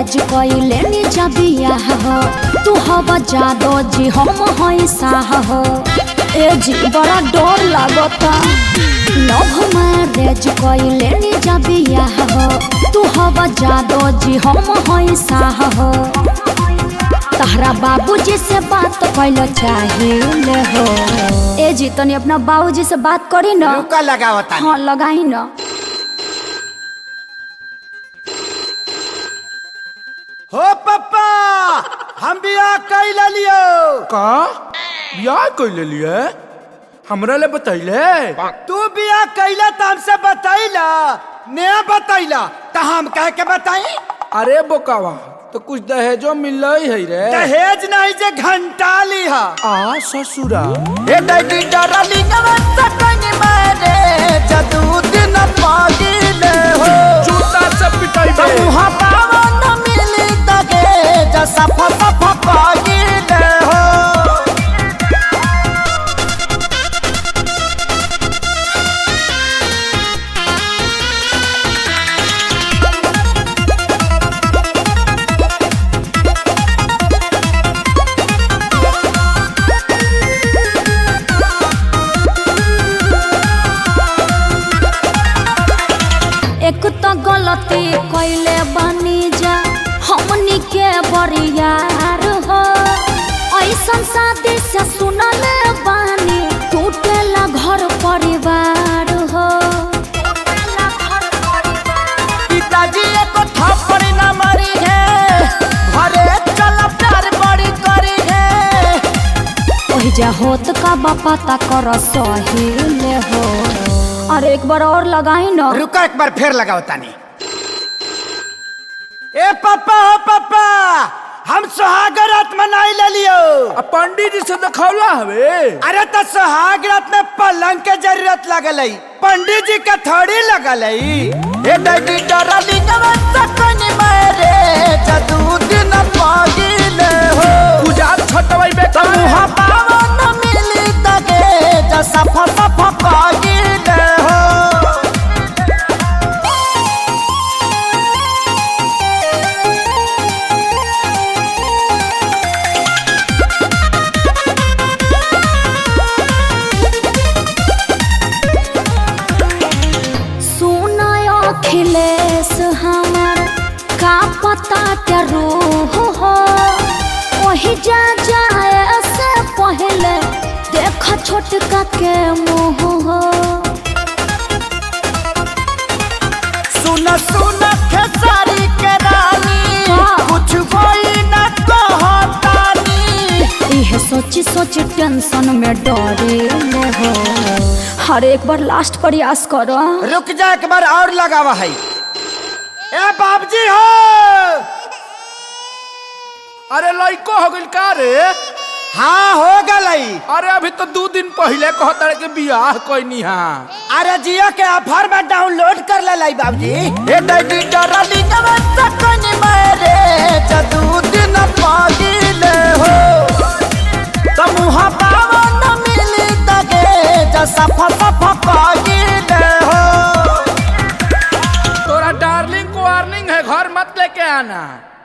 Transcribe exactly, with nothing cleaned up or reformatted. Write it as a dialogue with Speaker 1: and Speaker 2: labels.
Speaker 1: रेज कइले नी जबिया हो तू हवा जादो जी हम हई साह हो ए जी बड़ा डर लागता लव मैरेज कइले नी जबिया हो तू हवा जादो जी हम हई साह हो तहरा बाबूजी से बात कइलो चाहिए हो ए जी तनी अपना बाबूजी से बात करी ना
Speaker 2: रुका लगावता
Speaker 1: हाँ लगाई ना
Speaker 2: हो पप्पा हम बियाह कैल लियो
Speaker 3: का बियाह कैले लिए हमरा ले बतैले
Speaker 2: तू बियाह कैला त हमसे बतैला ने बतैला त हम कह के बताई
Speaker 3: अरे बोकावा तो कुछ दहेजो मिल है रे
Speaker 2: दहेज नहीं जे घंटा ली हा
Speaker 3: आ ससुरा
Speaker 2: ए दैडी डरलिंग सकनी मारे जदू दिन पागिले हो
Speaker 3: जूता से पिटाई बे
Speaker 2: मुहा पावन मिली दगे जसा फसा पागिले हो
Speaker 1: एक तो गलती कइले बानी जा हमनी के बरियार हो ऐसन शादी से सुनले बानी टूटेला घर परिवार हो
Speaker 2: पिताजी एको थप्पड़ न मारी है घरे चल प्यार बड़ी करी है
Speaker 1: ओहि जा होत का बापा ता कर सहिले हो अरे एक बार और लगाई ना
Speaker 2: रुका एक बार फिर लगाओ तानी ए पापा हो पापा हम सुहाग रात मनाई ले लियो
Speaker 3: अब पंडित जी से दिखौला हवे
Speaker 2: अरे तो सुहाग रात में पलंग के जरूरत लगल है पंडित जी का थोड़ी लगल है ए दैडी डरलिंग सकनी मारे जदू दिन पागिले हो
Speaker 3: गुजार छटवाई बे
Speaker 2: मुहा पावन मिली दगे जसा फसा पागिले हो
Speaker 1: अखिलेश हमार का पता के रूह हो वही जा जाए से पहले देख छोटका के मुँह हो
Speaker 2: सुन सुन खेसारी के रानी कुछ कोई न कहतानी
Speaker 1: यह सोची सोची टेंशन में डरे हो हर एक बार लास्ट प्रयास करो
Speaker 2: रुक जा एक बार और लगावा है ए बाबूजी हो
Speaker 3: अरे लइको हो गइल का रे
Speaker 2: हाँ हो गई
Speaker 3: अरे अभी तो दो दिन पहले कहता के बियाह कोई हां
Speaker 2: अरे जियो के ऑफर में डाउनलोड कर ले लाई बाबूजी ए दैडी डरलिंग सकनी मारे जदू दिन पागिले हो मुहा पावन मिली दगे जसा फसा पागिले हो
Speaker 3: तोरा डार्लिंग को वार्निंग है घर मत लेके आना।